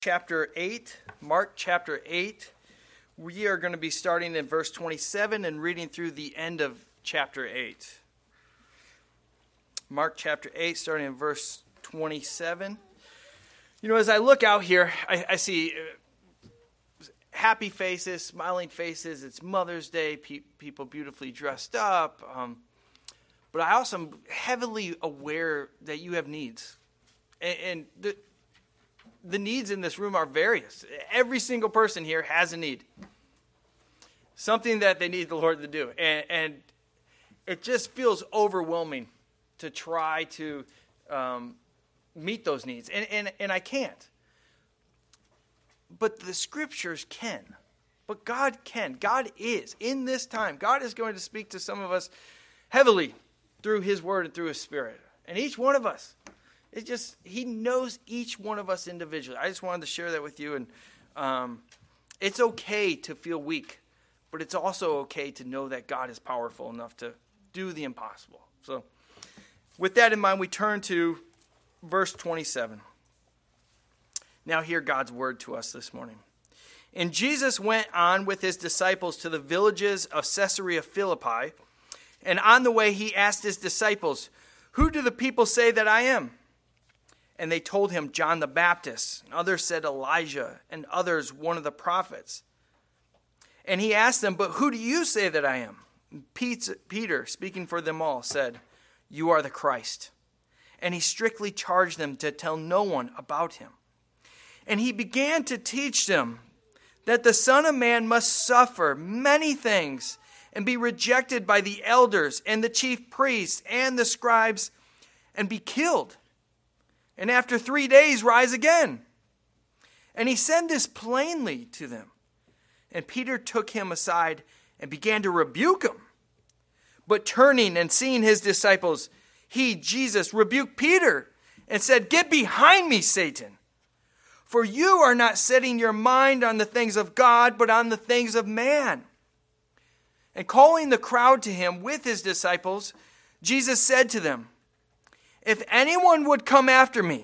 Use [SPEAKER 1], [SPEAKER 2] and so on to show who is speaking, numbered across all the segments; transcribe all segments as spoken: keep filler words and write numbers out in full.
[SPEAKER 1] Chapter eight, Mark chapter eight. We are going to be starting in verse twenty-seven and reading through the end of chapter eight. Mark chapter eight, starting in verse twenty-seven. You know, as I look out here, I, I see happy faces, smiling faces. It's Mother's Day, pe- people beautifully dressed up. Um, but I also am heavily aware that you have needs. And, and the The needs in this room are various. Every single person here has a need. Something that they need the Lord to do. And, and it just feels overwhelming to try to um, meet those needs. And, and, and I can't. But the scriptures can. But God can. God is. In this time, God is going to speak to some of us heavily through his word and through his spirit. And each one of us. It just, he knows each one of us individually. I just wanted to share that with you. And um, it's okay to feel weak, but it's also okay to know that God is powerful enough to do the impossible. So with that in mind, we turn to verse twenty-seven. Now hear God's word to us this morning. And Jesus went on with his disciples to the villages of Caesarea Philippi. And on the way he asked his disciples, "Who do the people say that I am?" And they told him, "John the Baptist." And others said Elijah, and others one of the prophets. And he asked them, "But who do you say that I am?" And Peter, speaking for them all, said, "You are the Christ." And he strictly charged them to tell no one about him. And he began to teach them that the Son of Man must suffer many things and be rejected by the elders and the chief priests and the scribes and be killed. And after three days rise again. And he said this plainly to them. And Peter took him aside and began to rebuke him. But turning and seeing his disciples, he, Jesus, rebuked Peter and said, "Get behind me, Satan. For you are not setting your mind on the things of God, but on the things of man." And calling the crowd to him with his disciples, Jesus said to them, "If anyone would come after me,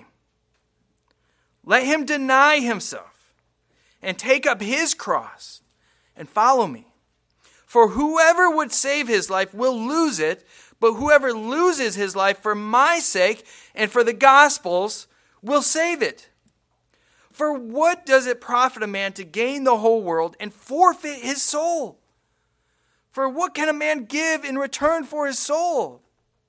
[SPEAKER 1] let him deny himself and take up his cross and follow me. For whoever would save his life will lose it, but whoever loses his life for my sake and for the gospel's will save it. For what does it profit a man to gain the whole world and forfeit his soul? For what can a man give in return for his soul?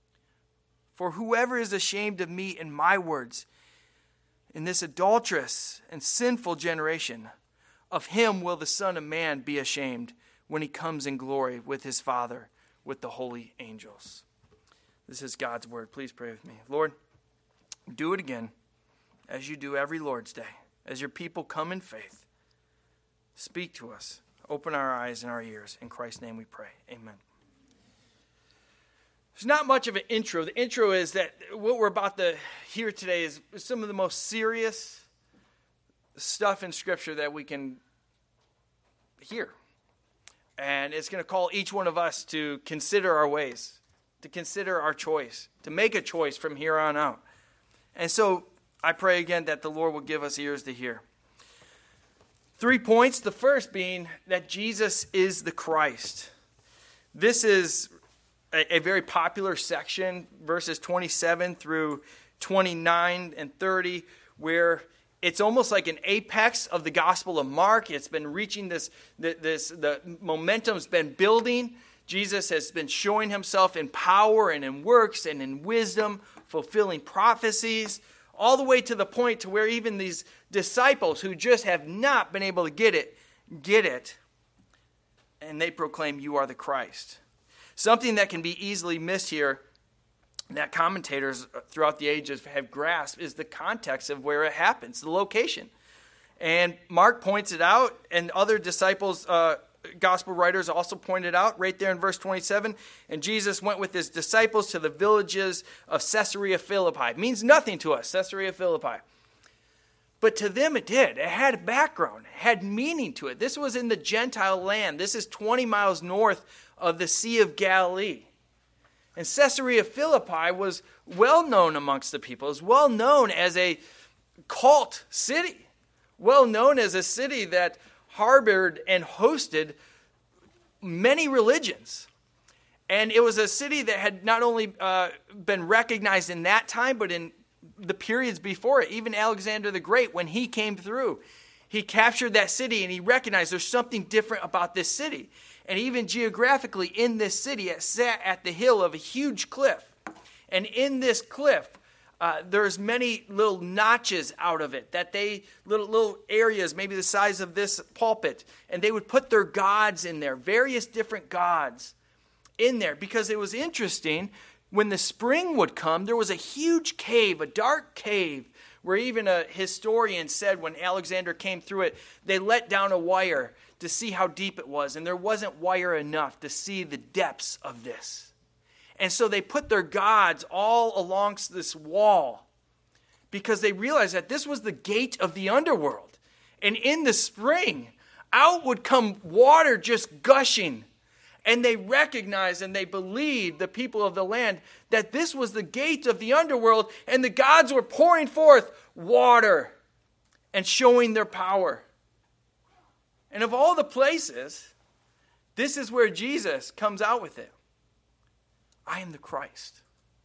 [SPEAKER 1] For whoever is ashamed of me and my words in this adulterous and sinful generation, of him will the Son of Man be ashamed when he comes in glory with his Father, with the holy angels." This is God's word. Please pray with me. Lord, do it again as you do every Lord's Day. As your people come in faith, speak to us. Open our eyes and our ears. In Christ's name we pray. Amen. There's not much of an intro. The intro is that what we're about to hear today is some of the most serious stuff in Scripture that we can hear. And it's going to call each one of us to consider our ways, to consider our choice, to make a choice from here on out. And so I pray again that the Lord will give us ears to hear. Three points. The first being that Jesus is the Christ. This is a, a very popular section, verses twenty-seven through twenty-nine and thirty, where it's almost like an apex of the Gospel of Mark. It's been reaching this, this the momentum's been building. Jesus has been showing himself in power and in works and in wisdom, fulfilling prophecies, all the way to the point to where even these disciples who just have not been able to get it, get it, and they proclaim, "You are the Christ." Something that can be easily missed here, that commentators throughout the ages have grasped, is the context of where it happens, the location. And Mark points it out, and other disciples, uh, gospel writers also pointed out right there in verse twenty-seven. And Jesus went with his disciples to the villages of Caesarea Philippi. It means nothing to us, Caesarea Philippi. But to them it did. It had a background. It had meaning to it. This was in the Gentile land. This is twenty miles north of the Sea of Galilee. And Caesarea Philippi was well known amongst the people. It was well known as a cult city well known as a city that harbored and hosted many religions. And it was a city that had not only uh, been recognized in that time, but in the periods before it. Even Alexander the Great, when he came through, he captured that city and he recognized there's something different about this city. And even geographically in this city, it sat at the hill of a huge cliff. And in this cliff, uh, there's many little notches out of it, that they, little, little areas, maybe the size of this pulpit, and they would put their gods in there, various different gods in there, because it was interesting. When the spring would come, there was a huge cave, a dark cave, where even a historian said when Alexander came through it, they let down a wire to see how deep it was, and there wasn't wire enough to see the depths of this. And so they put their gods all along this wall because they realized that this was the gate of the underworld. And in the spring, out would come water just gushing. And they recognized and they believed, the people of the land, that this was the gate of the underworld, and the gods were pouring forth water and showing their power. And of all the places, this is where Jesus comes out with it. I am the Christ.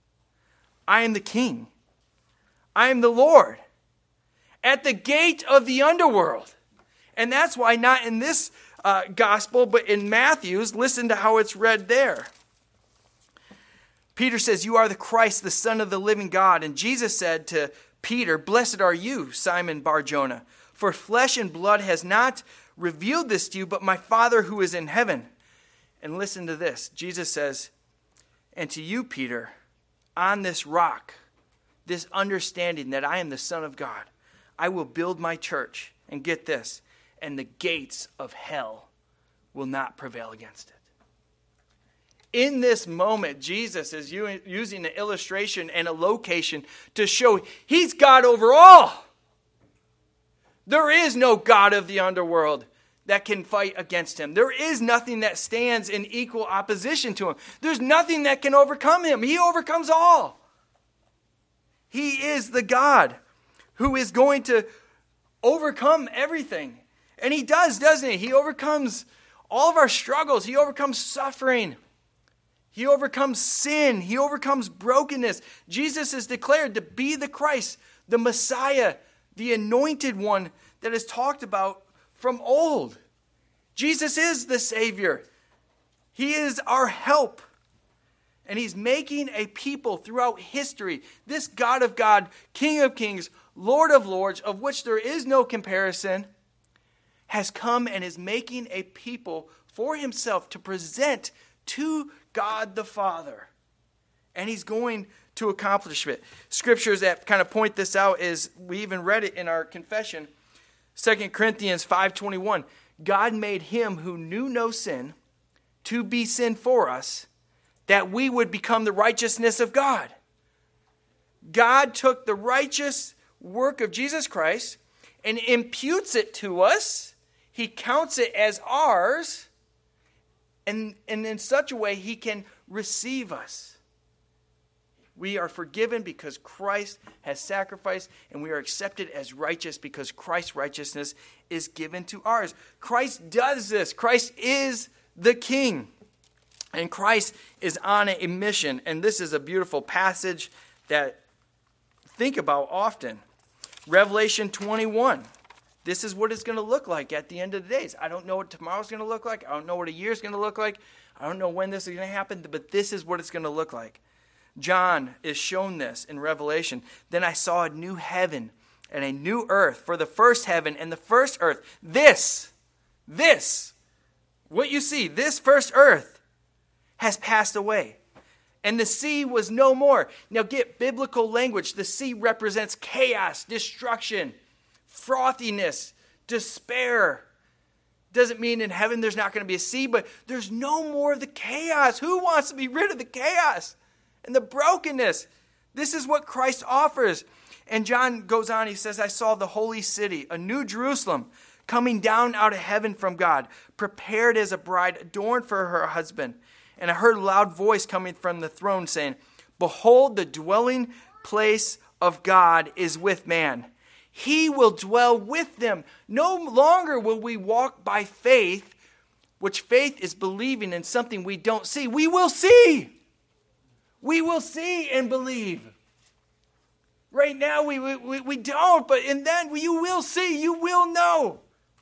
[SPEAKER 1] I am the King. I am the Lord. At the gate of the underworld. And that's why not in this uh, gospel, but in Matthew's, listen to how it's read there. Peter says, "You are the Christ, the Son of the living God." And Jesus said to Peter, "Blessed are you, Simon Bar-Jonah, for flesh and blood has not revealed this to you, but my Father who is in heaven." And listen to this. Jesus says, "And to you, Peter, on this rock, this understanding that I am the Son of God, I will build my church." And get this, "and the gates of hell will not prevail against it." In this moment, Jesus is using an illustration and a location to show he's God over all. There is no god of the underworld that can fight against him. There is nothing that stands in equal opposition to him. There's nothing that can overcome him. He overcomes all. He is the God who is going to overcome everything. And he does, doesn't he? He overcomes all of our struggles. He overcomes suffering. He overcomes sin. He overcomes brokenness. Jesus is declared to be the Christ, the Messiah, the anointed one that is talked about from old. Jesus is the Savior. He is our help. And he's making a people throughout history, this God of God, King of kings, Lord of lords, of which there is no comparison, has come and is making a people for himself to present to God the Father. And he's going to accomplish it. Scriptures that kind of point this out is, we even read it in our confession, Second Corinthians five twenty-one. God made him who knew no sin to be sin for us, that we would become the righteousness of God. God took the righteous work of Jesus Christ and imputes it to us. He counts it as ours, and, and in such a way he can receive us. We are forgiven because Christ has sacrificed, and we are accepted as righteous because Christ's righteousness is given to ours. Christ does this. Christ is the King, and Christ is on a mission. And this is a beautiful passage that I think about often. Revelation twenty-one. This is what it's going to look like at the end of the days. I don't know what tomorrow's going to look like. I don't know what a year's going to look like. I don't know when this is going to happen, but this is what it's going to look like. John is shown this in Revelation. "Then I saw a new heaven and a new earth, for the first heaven and the first earth." This, this, what you see, this first earth has passed away. And the sea was no more. Now get biblical language. The sea represents chaos, destruction, frothiness, despair. Doesn't mean in heaven there's not going to be a sea, but there's no more of the chaos. Who wants to be rid of the chaos and the brokenness? This is what Christ offers. And John goes on, he says, "I saw the holy city, a new Jerusalem, coming down out of heaven from God, prepared as a bride adorned for her husband. And I heard a loud voice coming from the throne saying, 'Behold, the dwelling place of God is with man. He will dwell with them. No longer will we walk by faith, which faith is believing in something we don't see. We will see. We will see and believe. Right now we, we, we don't, but and then you will see, you will know.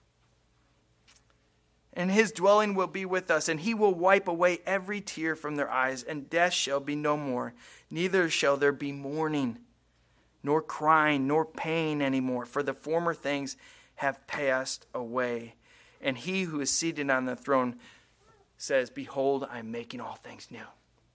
[SPEAKER 1] And his dwelling will be with us, and he will wipe away every tear from their eyes, and death shall be no more. Neither shall there be mourning, nor crying, nor pain anymore, for the former things have passed away. And he who is seated on the throne says, behold, I am making all things new.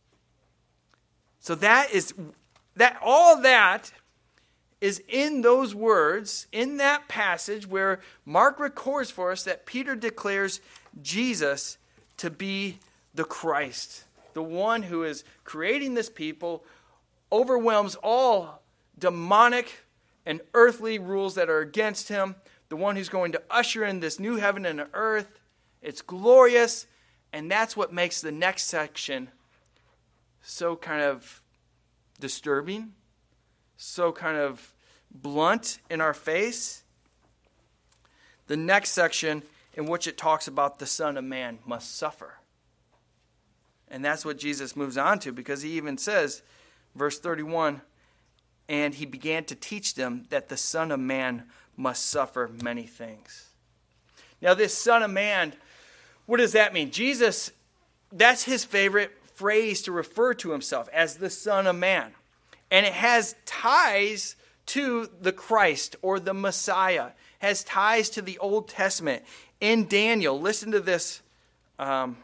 [SPEAKER 1] So that is, that all that is in those words, in that passage where Mark records for us that Peter declares Jesus to be the Christ, the one who is creating this people, overwhelms all demonic and earthly rules that are against him, the one who's going to usher in this new heaven and earth. It's glorious, and that's what makes the next section so kind of disturbing, so kind of blunt in our face. The next section in which it talks about the Son of Man must suffer. And that's what Jesus moves on to, because he even says, verse thirty-one, and he began to teach them that the Son of Man must suffer many things. Now this Son of Man, what does that mean? Jesus, that's his favorite phrase to refer to himself, as the Son of Man. And it has ties to the Christ or the Messiah, has ties to the Old Testament. In Daniel, listen to this um,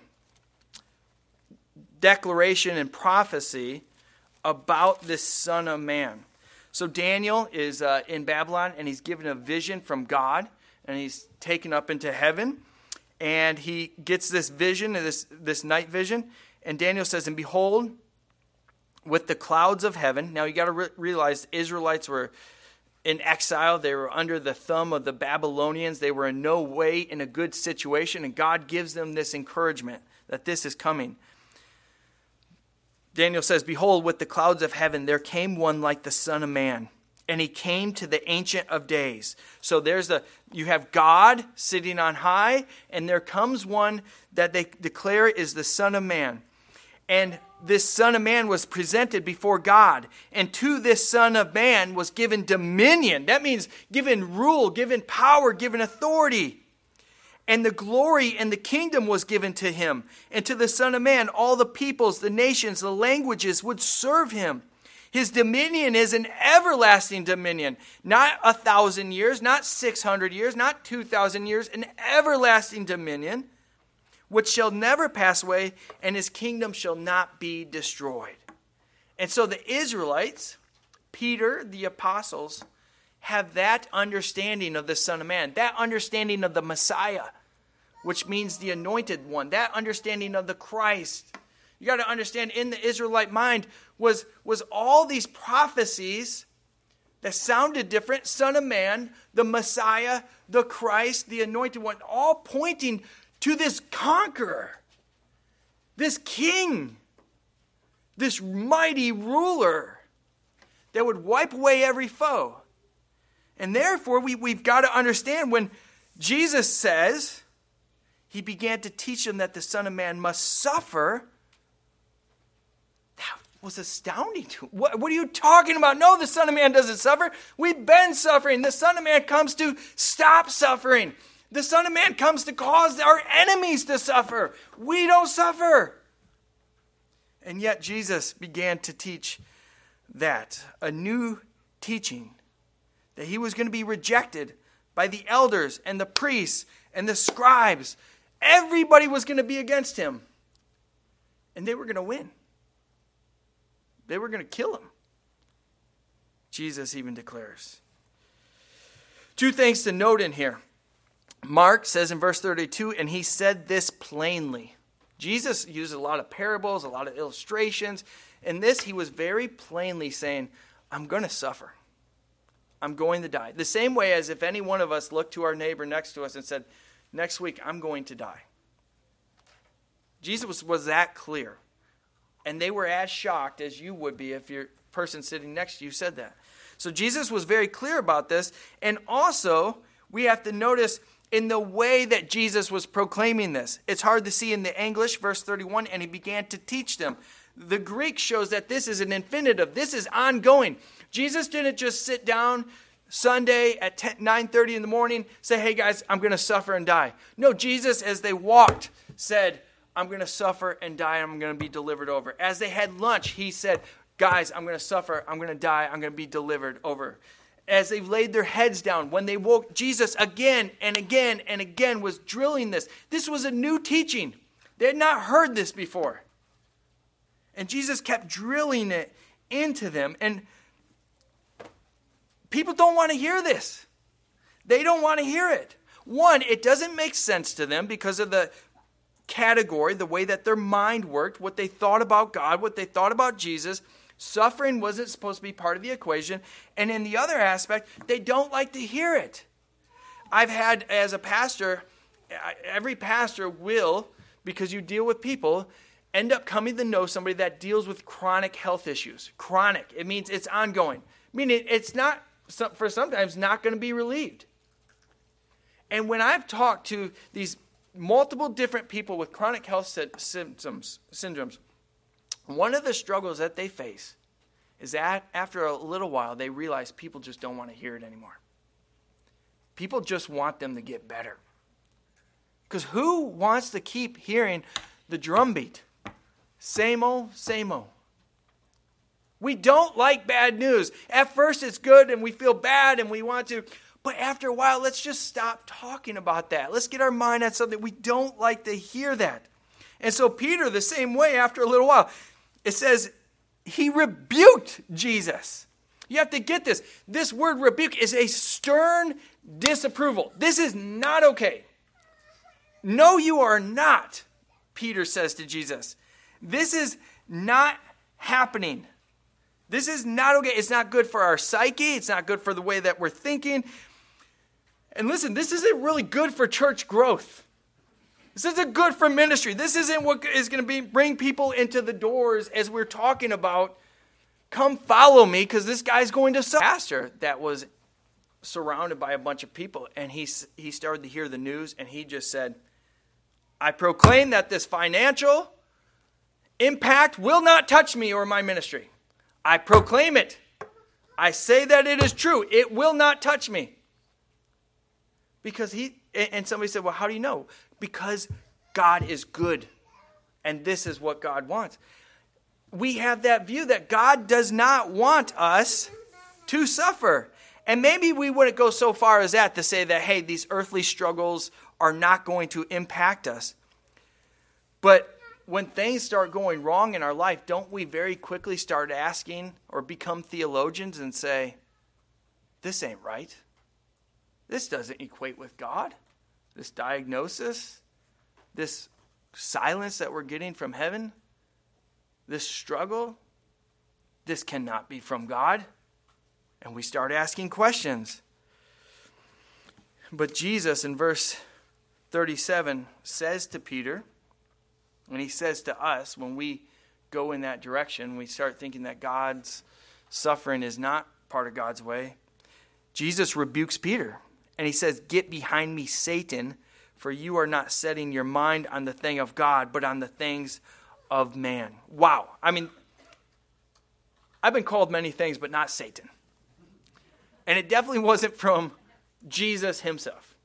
[SPEAKER 1] declaration and prophecy about this Son of Man. So Daniel is uh, in Babylon, and he's given a vision from God, and he's taken up into heaven, and he gets this vision, this, this night vision, and Daniel says, and behold, with the clouds of heaven. Now you got to re- realize the Israelites were in exile. They were under the thumb of the Babylonians. They were in no way in a good situation, and God gives them this encouragement that this is coming. Daniel says, behold, with the clouds of heaven there came one like the Son of Man, and he came to the Ancient of Days. So there's the, you have God sitting on high, and there comes one that they declare is the Son of Man. And this Son of Man was presented before God. And to this Son of Man was given dominion. That means given rule, given power, given authority. And the glory and the kingdom was given to him. And to the Son of Man, all the peoples, the nations, the languages would serve him. His dominion is an everlasting dominion. Not a thousand years, not six hundred years, not two thousand years. An everlasting dominion, which shall never pass away, and his kingdom shall not be destroyed. And so the Israelites, Peter, the apostles, have that understanding of the Son of Man, that understanding of the Messiah, which means the anointed one, that understanding of the Christ. You got to understand, in the Israelite mind was, was all these prophecies that sounded different, Son of Man, the Messiah, the Christ, the anointed one, all pointing to this conqueror, this king, this mighty ruler that would wipe away every foe. And therefore, we, we've got to understand when Jesus says he began to teach them that the Son of Man must suffer, that was astounding to him. What, what are you talking about? No, the Son of Man doesn't suffer. We've been suffering. The Son of Man comes to stop suffering. The Son of Man comes to cause our enemies to suffer. We don't suffer. And yet Jesus began to teach that, a new teaching, that he was going to be rejected by the elders and the priests and the scribes. Everybody was going to be against him. And they were going to win. They were going to kill him. Jesus even declares. Two things to note in here. Mark says in verse thirty-two, and he said this plainly. Jesus used a lot of parables, a lot of illustrations. In this, he was very plainly saying, I'm going to suffer. I'm going to die. The same way as if any one of us looked to our neighbor next to us and said, next week, I'm going to die. Jesus was, was that clear. And they were as shocked as you would be if your person sitting next to you said that. So Jesus was very clear about this. And also, we have to notice in the way that Jesus was proclaiming this. It's hard to see in the English, verse thirty-one, and he began to teach them. The Greek shows that this is an infinitive. This is ongoing. Jesus didn't just sit down Sunday at nine thirty in the morning, say, hey guys, I'm going to suffer and die. No, Jesus, as they walked, said, I'm going to suffer and die, and I'm going to be delivered over. As they had lunch, he said, guys, I'm going to suffer, I'm going to die, I'm going to be delivered over. As they laid their heads down, when they woke, Jesus again and again and again was drilling this. This was a new teaching. They had not heard this before. And Jesus kept drilling it into them. And people don't want to hear this. They don't want to hear it. One, it doesn't make sense to them because of the category, the way that their mind worked, what they thought about God, what they thought about Jesus. Suffering wasn't supposed to be part of the equation. And in the other aspect, they don't like to hear it. I've had, as a pastor, every pastor will, because you deal with people, end up coming to know somebody that deals with chronic health issues. Chronic. It means it's ongoing. Meaning it's not, for sometimes, not going to be relieved. And when I've talked to these multiple different people with chronic health symptoms, syndromes, one of the struggles that they face is that after a little while, they realize people just don't want to hear it anymore. People just want them to get better. Because who wants to keep hearing the drumbeat? Same old, same old. We don't like bad news. At first it's good and we feel bad and we want to. But after a while, let's just stop talking about that. Let's get our mind on something. We don't like to hear that. And so Peter, the same way, after a little while, it says he rebuked Jesus. You have to get this. This word rebuke is a stern disapproval. This is not okay. No, you are not, Peter says to Jesus. This is not happening. This is not okay. It's not good for our psyche. It's not good for the way that we're thinking. And listen, this isn't really good for church growth. This isn't good for ministry. This isn't what is going to be bring people into the doors as we're talking about. Come follow me because this guy's going to suffer. Pastor that was surrounded by a bunch of people, and he, he started to hear the news, and he just said, I proclaim that this financial impact will not touch me or my ministry. I proclaim it. I say that it is true. It will not touch me. Because he, and somebody said, well, how do you know? Because God is good. And this is what God wants. We have that view that God does not want us to suffer. And maybe we wouldn't go so far as that to say that, hey, these earthly struggles are not going to impact us. But when things start going wrong in our life, don't we very quickly start asking or become theologians and say, this ain't right. This doesn't equate with God. This diagnosis, this silence that we're getting from heaven, this struggle, this cannot be from God. And we start asking questions. But Jesus in verse thirty-seven says to Peter, and he says to us when we go in that direction, we start thinking that God's suffering is not part of God's way. Jesus rebukes Peter. And he says, get behind me, Satan, for you are not setting your mind on the thing of God, but on the things of man. Wow. I mean, I've been called many things, but not Satan. And it definitely wasn't from Jesus himself.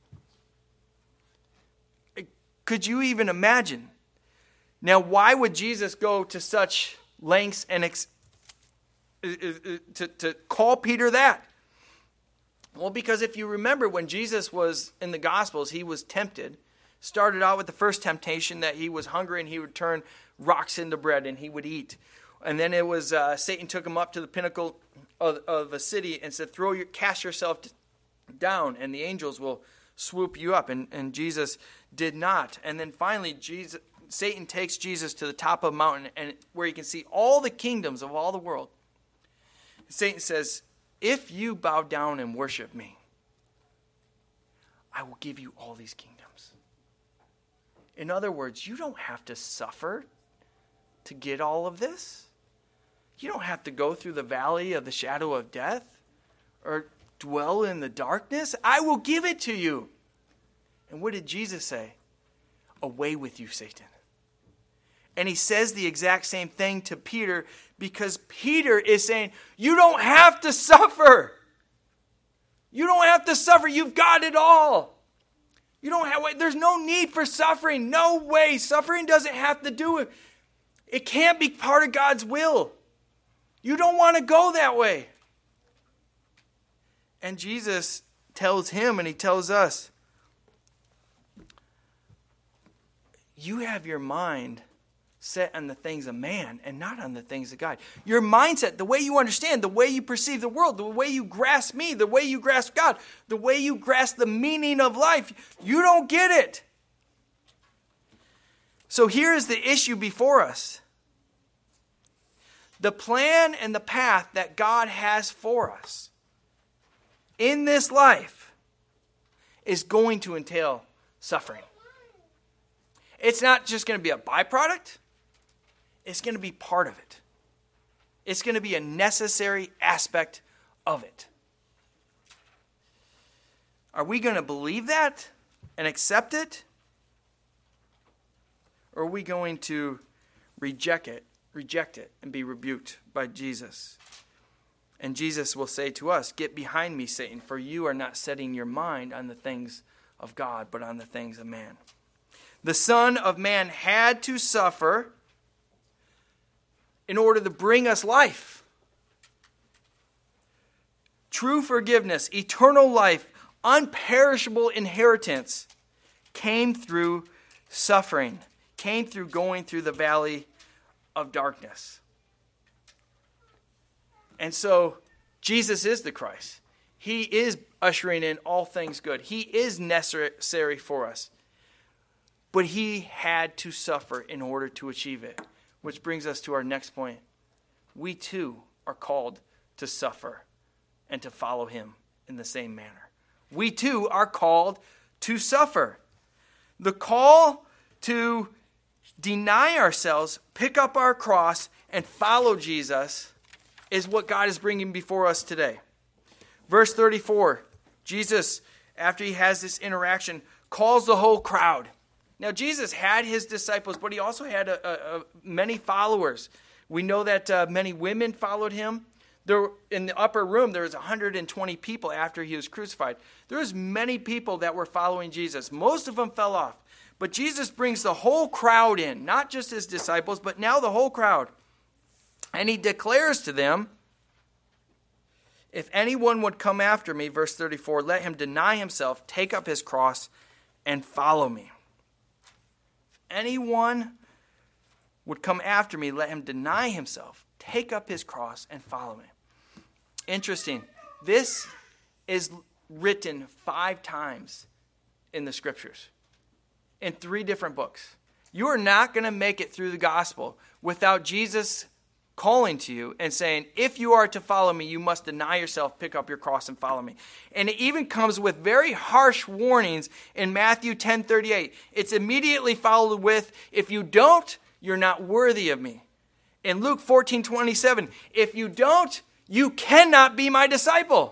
[SPEAKER 1] Could you even imagine? Now, why would Jesus go to such lengths and ex- to, to call Peter that? Well, because if you remember when Jesus was in the Gospels, he was tempted. Started out with the first temptation that he was hungry and he would turn rocks into bread and he would eat. And then it was uh, Satan took him up to the pinnacle of, of a city and said, "Throw your, cast yourself down, and the angels will swoop you up." And, and Jesus did not. And then finally, Jesus, Satan takes Jesus to the top of a mountain, and where you can see all the kingdoms of all the world. Satan says, "If you bow down and worship me, I will give you all these kingdoms." In other words, you don't have to suffer to get all of this. You don't have to go through the valley of the shadow of death. or dwell in the darkness? I will give it to you. And what did Jesus say? Away with you, Satan. And he says the exact same thing to Peter, because Peter is saying, you don't have to suffer. You don't have to suffer. You've got it all. You don't have, there's no need for suffering. No way. Suffering doesn't have to do it. It can't be part of God's will. You don't want to go that way. And Jesus tells him and he tells us, you have your mind set on the things of man and not on the things of God. Your mindset, the way you understand, the way you perceive the world, the way you grasp me, the way you grasp God, the way you grasp the meaning of life, you don't get it. So here is the issue before us. The plan and the path that God has for us in this life is going to entail suffering. It's not just going to be a byproduct. It's going to be part of it. It's going to be a necessary aspect of it. Are we going to believe that and accept it? Or are we going to reject it, reject it and be rebuked by Jesus? And Jesus will say to us, get behind me, Satan, for you are not setting your mind on the things of God, but on the things of man. The Son of Man had to suffer in order to bring us life. True forgiveness, eternal life, unperishable inheritance came through suffering, came through going through the valley of darkness. And so Jesus is the Christ. He is ushering in all things good. He is necessary for us. But he had to suffer in order to achieve it. Which brings us to our next point. We too are called to suffer and to follow him in the same manner. We too are called to suffer. The call to deny ourselves, pick up our cross, and follow Jesus is what God is bringing before us today. Verse thirty-four, Jesus, after he has this interaction, calls the whole crowd. Now, Jesus had his disciples, but he also had a, a, a many followers. We know that uh, many women followed him. There, in the upper room, there was one hundred twenty people after he was crucified. There was many people that were following Jesus. Most of them fell off. But Jesus brings the whole crowd in, not just his disciples, but now the whole crowd. And he declares to them, if anyone would come after me, verse thirty-four, let him deny himself, take up his cross, and follow me. Anyone would come after me, let him deny himself, take up his cross, and follow me. Interesting. This is written five times in the scriptures, in three different books. You are not going to make it through the gospel without Jesus calling to you and saying, if you are to follow me, you must deny yourself, pick up your cross, and follow me. And it even comes with very harsh warnings in Matthew ten thirty-eight. It's immediately followed with, if you don't, you're not worthy of me. In Luke fourteen twenty-seven, if you don't, you cannot be my disciple.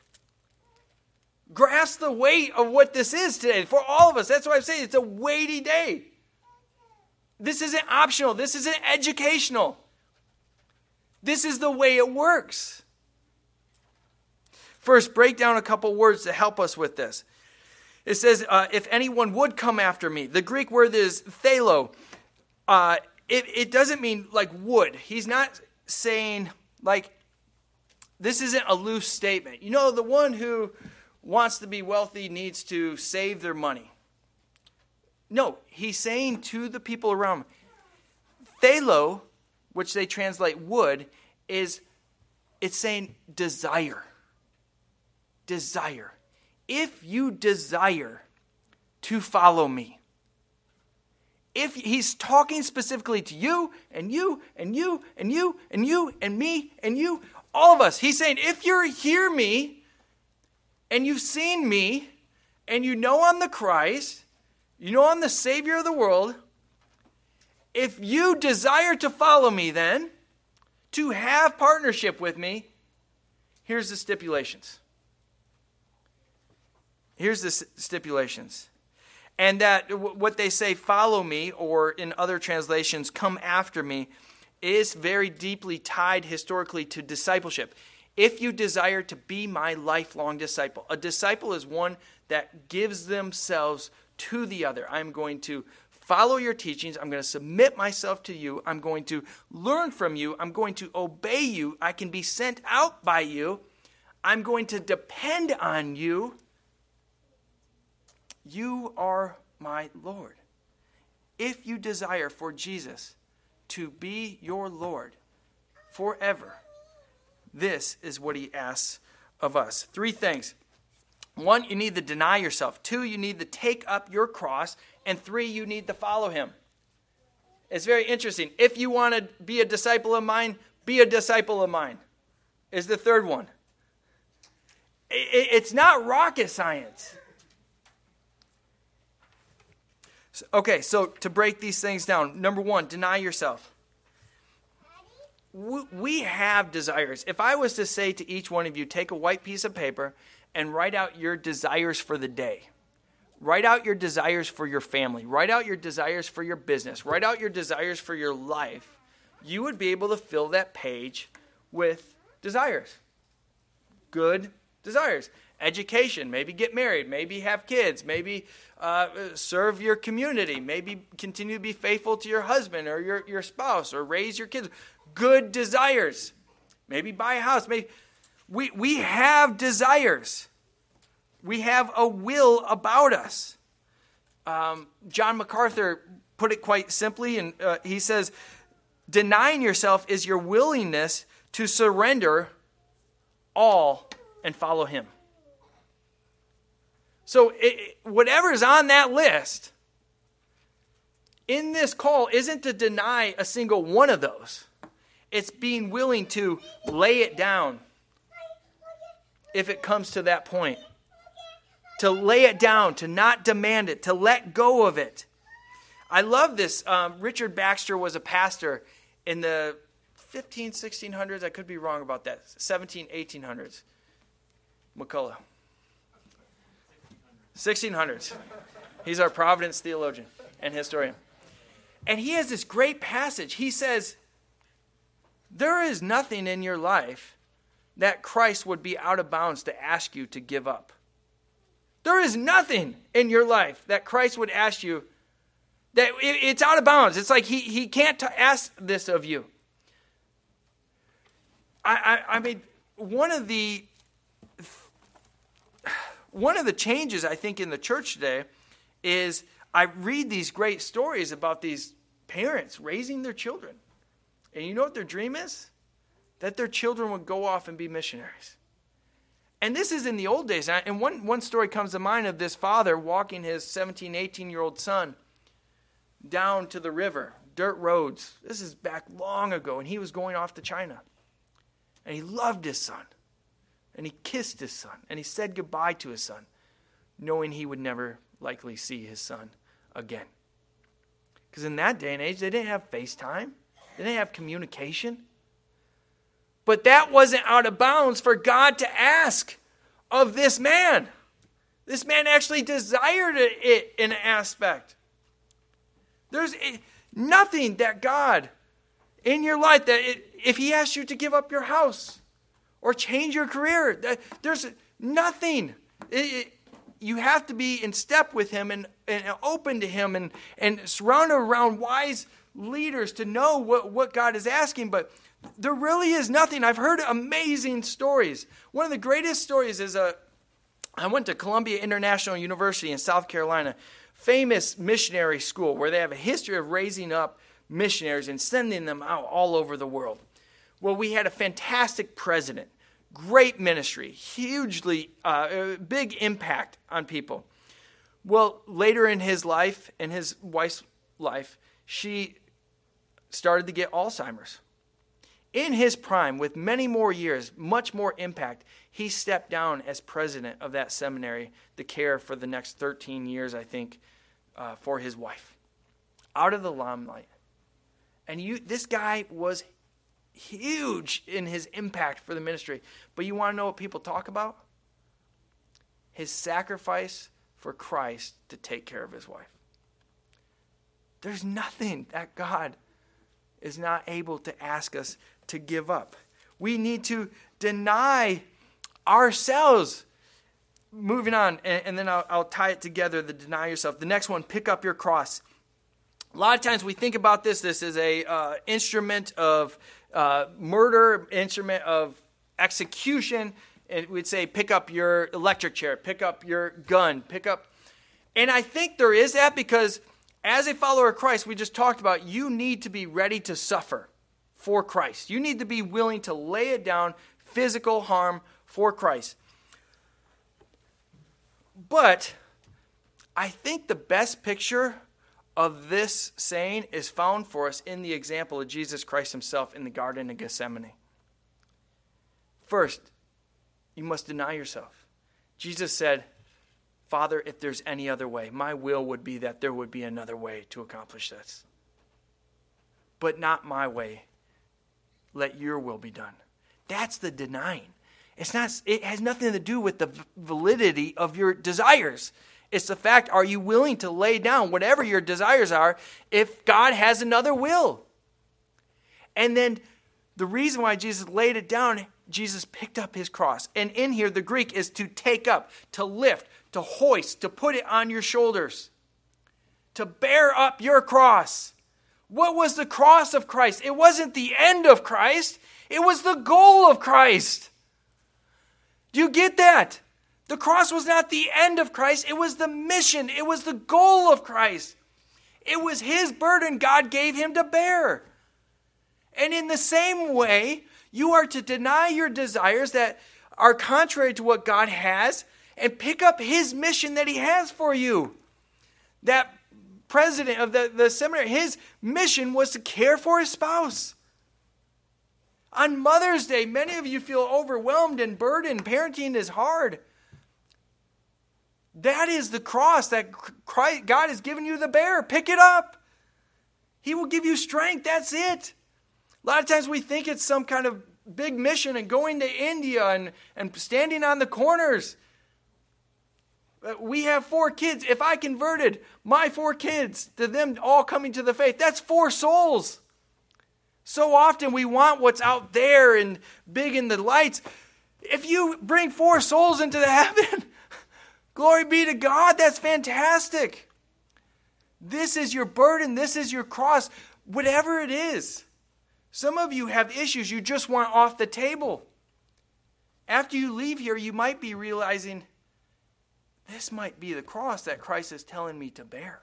[SPEAKER 1] Grasp the weight of what this is today for all of us. That's why I'm saying it's a weighty day. This isn't optional. This isn't educational. This is the way it works. First, break down a couple words to help us with this. It says, uh, if anyone would come after me. The Greek word is thelo. Uh, it, it doesn't mean like would. He's not saying like, this isn't a loose statement. You know, the one who wants to be wealthy needs to save their money. No, he's saying to the people around him, thelo, which they translate would, is it's saying desire. Desire. If you desire to follow me. If he's talking specifically to you and you and you and you and you and me and you, all of us. He's saying, if you hear me and you've seen me and you know I'm the Christ, you know I'm the Savior of the world, if you desire to follow me then, to have partnership with me, here's the stipulations. Here's the stipulations. And that what they say, follow me, or in other translations, come after me, is very deeply tied historically to discipleship. If you desire to be my lifelong disciple, a disciple is one that gives themselves to the other. I'm going to follow your teachings. I'm going to submit myself to you. I'm going to learn from you. I'm going to obey you. I can be sent out by you. I'm going to depend on you. You are my Lord. If you desire for Jesus to be your Lord forever, this is what he asks of us. Three things. One, you need to deny yourself. Two, you need to take up your cross. And three, you need to follow him. It's very interesting. If you want to be a disciple of mine, be a disciple of mine, is the third one. It's not rocket science. Okay, so to break these things down, number one, deny yourself. We have desires. If I was to say to each one of you, take a white piece of paper and write out your desires for the day. Write out your desires for your family. Write out your desires for your business. Write out your desires for your life. You would be able to fill that page with desires. Good desires. Education, maybe get married, maybe have kids, maybe uh, serve your community, maybe continue to be faithful to your husband or your, your spouse, or raise your kids. Good desires. Maybe buy a house. Maybe we, we have desires. We have a will about us. Um, John MacArthur put it quite simply, and uh, he says, denying yourself is your willingness to surrender all and follow him. So it, whatever is on that list in this call isn't to deny a single one of those. It's being willing to lay it down if it comes to that point. To lay it down, to not demand it, to let go of it. I love this. Um, Richard Baxter was a pastor in the fifteen, sixteen hundreds. I could be wrong about that. seventeen, eighteen hundreds. McCullough. sixteen hundreds. He's our Providence theologian and historian. And he has this great passage. He says, there is nothing in your life that Christ would be out of bounds to ask you to give up. There is nothing in your life that Christ would ask you that it, it's out of bounds. It's like he, he can't t- ask this of you. I, I, I mean, one of the one of the changes I think in the church today is I read these great stories about these parents raising their children. And you know what their dream is? That their children would go off and be missionaries. And this is in the old days. And one, one story comes to mind of this father walking his seventeen, eighteen-year-old son down to the river, dirt roads. This is back long ago, and he was going off to China. And he loved his son. And he kissed his son. And he said goodbye to his son, knowing he would never likely see his son again. Because in that day and age, they didn't have FaceTime. They didn't have communication. But that wasn't out of bounds for God to ask of this man. This man actually desired it in an aspect. There's nothing that God in your life, that it, if he asks you to give up your house or change your career, that there's nothing. It, it, you have to be in step with him and, and open to him and, and surrounded around wise leaders to know what, what God is asking. But there really is nothing. I've heard amazing stories. One of the greatest stories is a, I went to Columbia International University in South Carolina, famous missionary school where they have a history of raising up missionaries and sending them out all over the world. Well, we had a fantastic president, great ministry, hugely uh, big impact on people. Well, later in his life, in his wife's life, she started to get Alzheimer's. In his prime, with many more years, much more impact, he stepped down as president of that seminary, the care for the next thirteen years, I think, uh, for his wife. Out of the limelight. And you, this guy was huge in his impact for the ministry. But you want to know what people talk about? His sacrifice for Christ to take care of his wife. There's nothing that God is not able to ask us to give up. We need to deny ourselves. Moving on, and, and then I'll, I'll tie it together, the deny yourself. The next one, pick up your cross. A lot of times we think about this, this is a uh, instrument of uh, murder, instrument of execution, and we'd say pick up your electric chair, pick up your gun, pick up. And I think there is that because as a follower of Christ, we just talked about, you need to be ready to suffer for Christ. You need to be willing to lay it down, physical harm for Christ. But I think the best picture of this saying is found for us in the example of Jesus Christ himself in the Garden of Gethsemane. First, you must deny yourself. Jesus said, Father, if there's any other way, my will would be that there would be another way to accomplish this. But not my way. Let your will be done. That's the denying. It's not. It has nothing to do with the validity of your desires. It's the fact, are you willing to lay down whatever your desires are if God has another will? And then the reason why Jesus laid it down, Jesus picked up his cross. And in here, the Greek is to take up, to lift, to hoist, to put it on your shoulders, to bear up your cross. What was the cross of Christ? It wasn't the end of Christ. It was the goal of Christ. Do you get that? The cross was not the end of Christ. It was the mission. It was the goal of Christ. It was his burden God gave him to bear. And in the same way, you are to deny your desires that are contrary to what God has and pick up his mission that he has for you. That president of the, the seminary, his mission was to care for his spouse. On Mother's Day, many of you feel overwhelmed and burdened. Parenting is hard. That is the cross that Christ, God has given you to bear. Pick it up. He will give you strength. That's it. A lot of times we think it's some kind of big mission and going to India and, and standing on the corners. We have four kids. If I converted my four kids to them all coming to the faith, that's four souls. So often we want what's out there and big in the lights. If you bring four souls into the heaven, glory be to God, that's fantastic. This is your burden. This is your cross. Whatever it is. Some of you have issues you just want off the table. After you leave here, you might be realizing, this might be the cross that Christ is telling me to bear.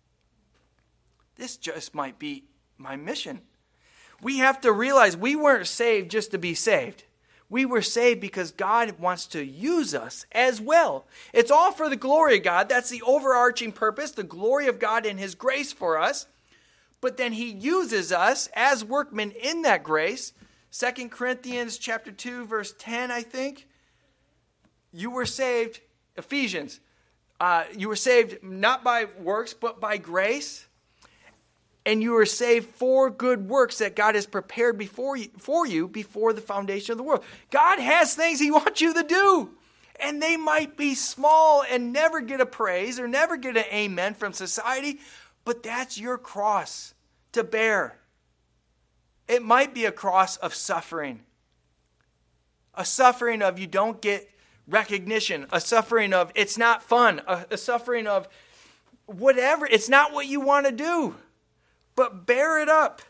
[SPEAKER 1] This just might be my mission. We have to realize we weren't saved just to be saved. We were saved because God wants to use us as well. It's all for the glory of God. That's the overarching purpose, the glory of God and his grace for us. But then he uses us as workmen in that grace. Second Corinthians chapter two, verse ten, I think. You were saved, Ephesians, uh, you were saved not by works, but by grace. And you were saved for good works that God has prepared before you, for you before the foundation of the world. God has things he wants you to do. And they might be small and never get a praise or never get an amen from society. But that's your cross to bear. It might be a cross of suffering. A suffering of you don't get recognition. A suffering of it's not fun. A, a suffering of whatever. It's not what you want to do. But bear it up.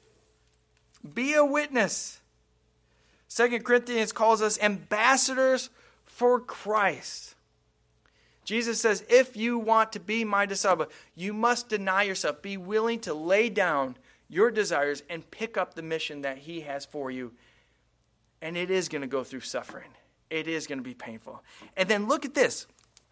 [SPEAKER 1] Be a witness. Second Corinthians calls us ambassadors for Christ. Jesus says, if you want to be my disciple, you must deny yourself. Be willing to lay down your desires and pick up the mission that he has for you. And it is going to go through suffering. It is going to be painful. And then look at this.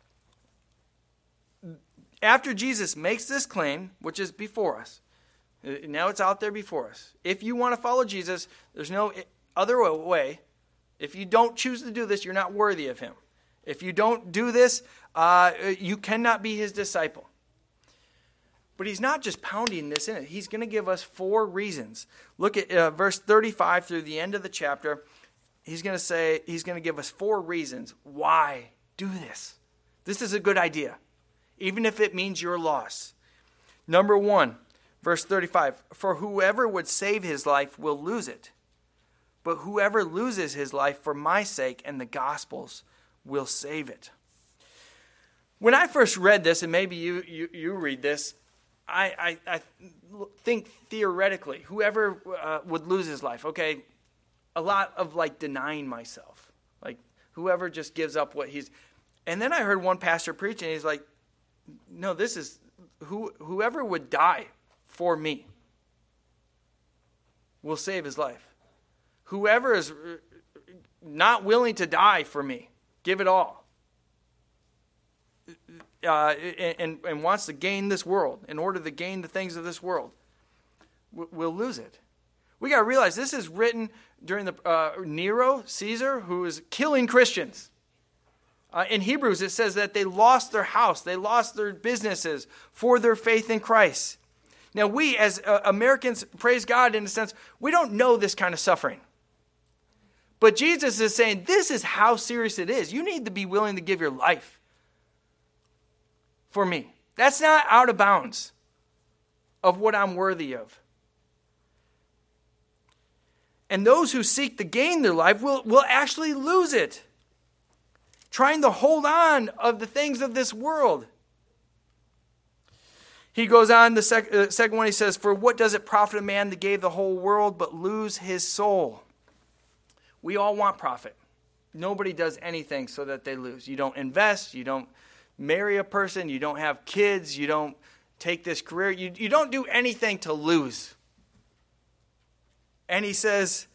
[SPEAKER 1] After Jesus makes this claim, which is before us, now it's out there before us. If you want to follow Jesus, there's no other way. If you don't choose to do this, you're not worthy of him. If you don't do this, uh, you cannot be his disciple. But he's not just pounding this in. He's going to give us four reasons. Look at uh, verse thirty-five through the end of the chapter. He's going to say, he's going to give us four reasons why do this. This is a good idea, even if it means your loss. Number one, verse thirty-five, for whoever would save his life will lose it. But whoever loses his life for my sake and the gospel's will save it. When I first read this, and maybe you you, you read this, I, I, I think theoretically, whoever uh, would lose his life, okay, a lot of like denying myself. Like whoever just gives up what he's... And then I heard one pastor preach, and he's like, no, this is... who whoever would die for me will save his life. Whoever is not willing to die for me, give it all. Uh, and, and wants to gain this world in order to gain the things of this world, we'll lose it. We got to realize this is written during the uh, Nero, Caesar, who is killing Christians. Uh, in Hebrews, it says that they lost their house, they lost their businesses for their faith in Christ. Now, we as uh, Americans, praise God in a sense, we don't know this kind of suffering. But Jesus is saying this is how serious it is. You need to be willing to give your life for me. That's not out of bounds of what I'm worthy of. And those who seek to gain their life will, will actually lose it, trying to hold on of the things of this world. He goes on, the sec- uh, second one, he says, for what does it profit a man to gain the whole world but lose his soul? We all want profit. Nobody does anything so that they lose. You don't invest, you don't marry a person, you don't have kids, you don't take this career, you, you don't do anything to lose. And he says,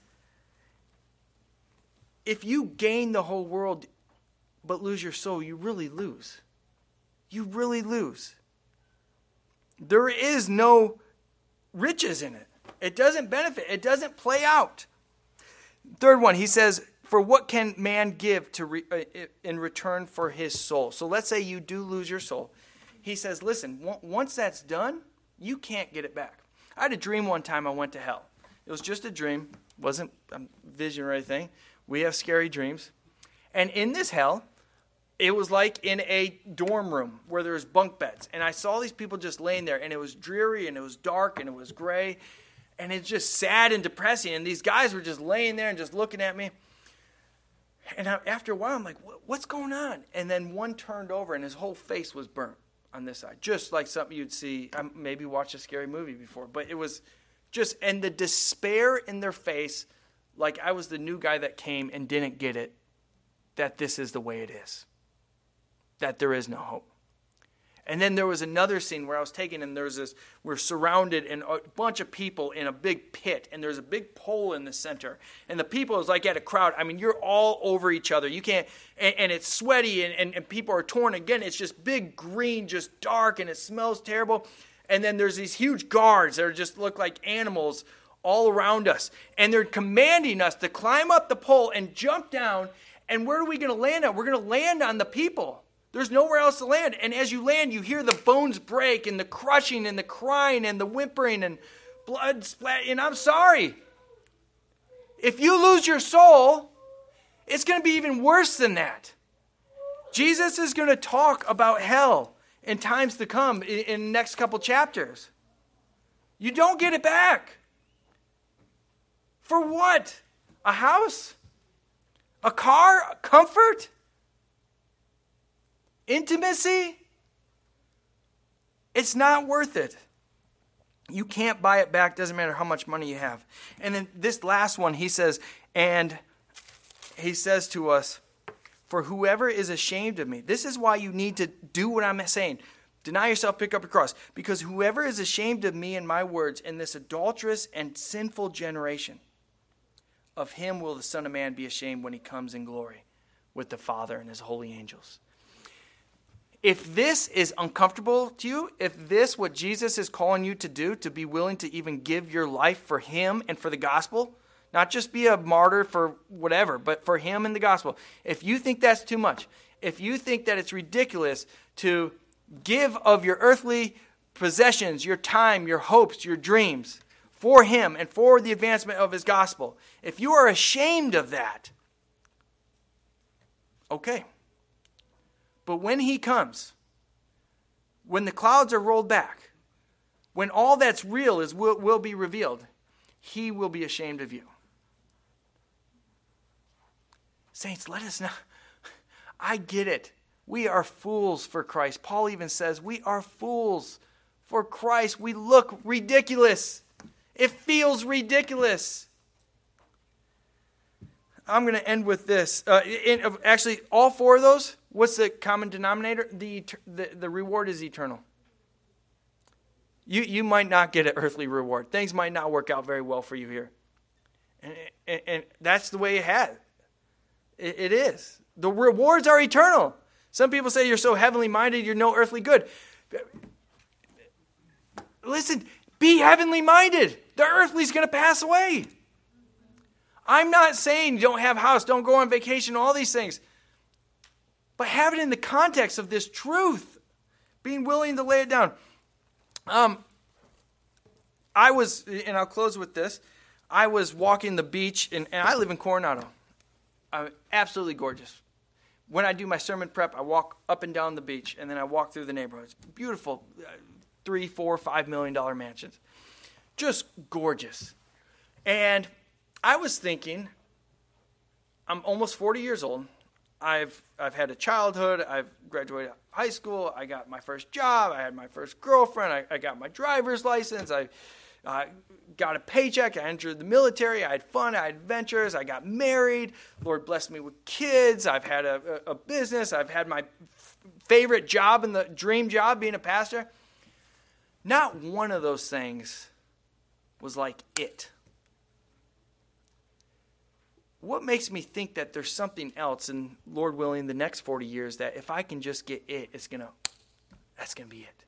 [SPEAKER 1] if you gain the whole world but lose your soul, you really lose. You really lose. There is no riches in it. It doesn't benefit. It doesn't play out. Third one, he says, for what can man give to re, uh, in return for his soul? So let's say you do lose your soul. He says, listen, w- once that's done, you can't get it back. I had a dream one time I went to hell. It was just a dream. It wasn't a vision or anything. We have scary dreams. And in this hell, it was like in a dorm room where there was bunk beds. And I saw these people just laying there, and it was dreary, and it was dark, and it was gray. And it's just sad and depressing. And these guys were just laying there and just looking at me. And after a while, I'm like, what's going on? And then one turned over, and his whole face was burnt on this side. Just like something you'd see, I maybe watched a scary movie before. But it was just, and the despair in their face, like I was the new guy that came and didn't get it, that this is the way it is. That there is no hope. And then there was another scene where I was taken, and there's this, we're surrounded in a bunch of people in a big pit, and there's a big pole in the center. And the people is like at a crowd. I mean, you're all over each other. You can't, and, and it's sweaty, and, and, and people are torn. Again, it's just big green, just dark, and it smells terrible. And then there's these huge guards that are just look like animals all around us. And they're commanding us to climb up the pole and jump down. And where are we going to land on? We're going to land on the people. There's nowhere else to land. And as you land, you hear the bones break and the crushing and the crying and the whimpering and blood splat. And I'm sorry. If you lose your soul, it's going to be even worse than that. Jesus is going to talk about hell in times to come in, in the next couple chapters. You don't get it back. For what? A house? A car? Comfort? Intimacy? It's not worth it. You can't buy it back. Doesn't matter how much money you have. And then this last one, he says, and he says to us, for whoever is ashamed of me. This is why you need to do what I'm saying. Deny yourself, pick up your cross. Because whoever is ashamed of me and my words in this adulterous and sinful generation, of him will the Son of Man be ashamed when he comes in glory with the Father and his holy angels. If this is uncomfortable to you, if this, what Jesus is calling you to do, to be willing to even give your life for him and for the gospel, not just be a martyr for whatever, but for him and the gospel. If you think that's too much, if you think that it's ridiculous to give of your earthly possessions, your time, your hopes, your dreams for him and for the advancement of his gospel, if you are ashamed of that, okay. But when he comes, when the clouds are rolled back, when all that's real is will, will be revealed, he will be ashamed of you. Saints, let us not. I get it. We are fools for Christ. Paul even says we are fools for Christ. We look ridiculous. It feels ridiculous. I'm going to end with this. Uh, in, actually, all four of those, what's the common denominator? The, the, the reward is eternal. You, you might not get an earthly reward. Things might not work out very well for you here. And, and, and that's the way it has. It, it is. The rewards are eternal. Some people say you're so heavenly minded, you're no earthly good. Listen, be heavenly minded. The earthly is going to pass away. I'm not saying don't have a house, don't go on vacation, all these things. But have it in the context of this truth. Being willing to lay it down. Um, I was, and I'll close with this. I was walking the beach, and, and I live in Coronado. Uh, absolutely gorgeous. When I do my sermon prep, I walk up and down the beach, and then I walk through the neighborhoods. Beautiful, uh, three, four, five million dollar mansions. Just gorgeous. And I was thinking, I'm almost forty years old. I've I've had a childhood. I've graduated high school. I got my first job. I had my first girlfriend. I, I got my driver's license. I uh, got a paycheck. I entered the military. I had fun. I had adventures. I got married. Lord blessed me with kids. I've had a, a, a business. I've had my f- favorite job and the dream job, being a pastor. Not one of those things was like it. What makes me think that there's something else, and Lord willing, the next forty years, that if I can just get it, it's gonna, that's gonna be it.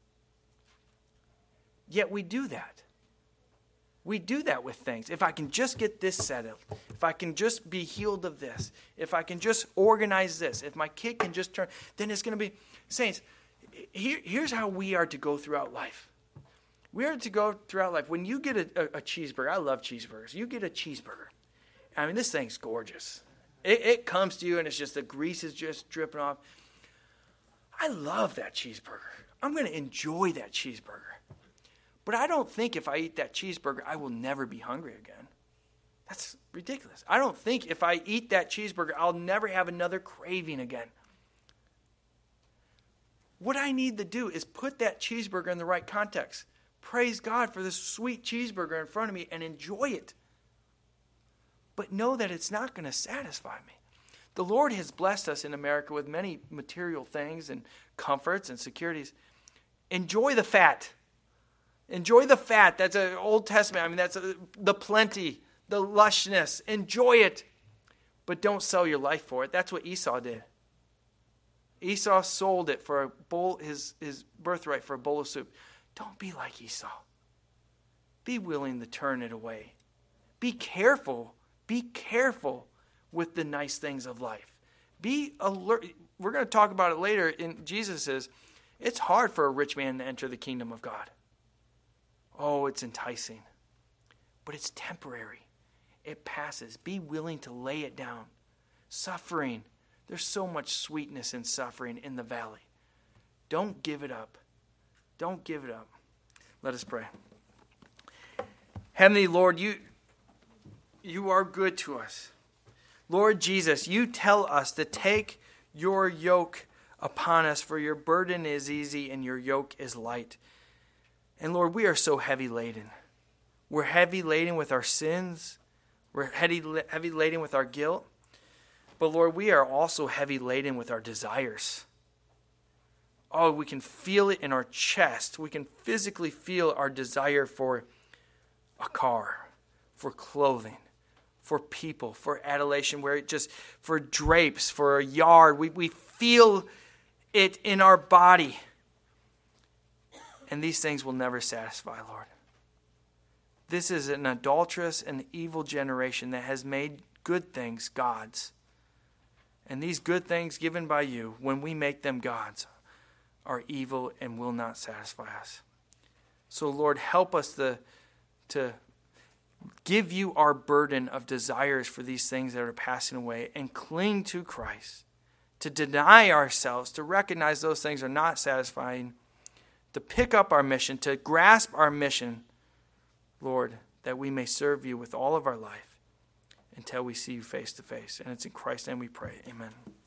[SPEAKER 1] Yet we do that. We do that with things. If I can just get this settled, if I can just be healed of this, if I can just organize this, if my kid can just turn, then it's gonna be, saints, here, here's how we are to go throughout life. We are to go throughout life. When you get a, a, a cheeseburger, I love cheeseburgers. You get a cheeseburger. I mean, this thing's gorgeous. It, it comes to you, and it's just the grease is just dripping off. I love that cheeseburger. I'm going to enjoy that cheeseburger. But I don't think if I eat that cheeseburger, I will never be hungry again. That's ridiculous. I don't think if I eat that cheeseburger, I'll never have another craving again. What I need to do is put that cheeseburger in the right context. Praise God for this sweet cheeseburger in front of me and enjoy it. But know that it's not going to satisfy me. The Lord has blessed us in America with many material things and comforts and securities. Enjoy the fat. Enjoy the fat. That's an Old Testament. I mean, that's a, the plenty, the lushness. Enjoy it. But don't sell your life for it. That's what Esau did. Esau sold it for a bowl, his, his birthright for a bowl of soup. Don't be like Esau. Be willing to turn it away. Be careful. Be careful with the nice things of life. Be alert. We're going to talk about it later. In Jesus says, it's hard for a rich man to enter the kingdom of God. Oh, it's enticing. But it's temporary. It passes. Be willing to lay it down. Suffering. There's so much sweetness in suffering in the valley. Don't give it up. Don't give it up. Let us pray. Heavenly Lord, you, you are good to us. Lord Jesus, you tell us to take your yoke upon us, for your burden is easy and your yoke is light. And Lord, we are so heavy laden. We're heavy laden with our sins. We're heavy, heavy laden with our guilt. But Lord, we are also heavy laden with our desires. Oh, we can feel it in our chest. We can physically feel our desire for a car, for clothing, for people, for adulation, where it just, for drapes, for a yard. We, we feel it in our body. And these things will never satisfy, Lord. This is an adulterous and evil generation that has made good things gods. And these good things given by you, when we make them gods, are evil and will not satisfy us. So, Lord, help us to, to give you our burden of desires for these things that are passing away and cling to Christ, to deny ourselves, to recognize those things are not satisfying, to pick up our mission, to grasp our mission, Lord, that we may serve you with all of our life until we see you face to face. And it's in Christ's name we pray. Amen.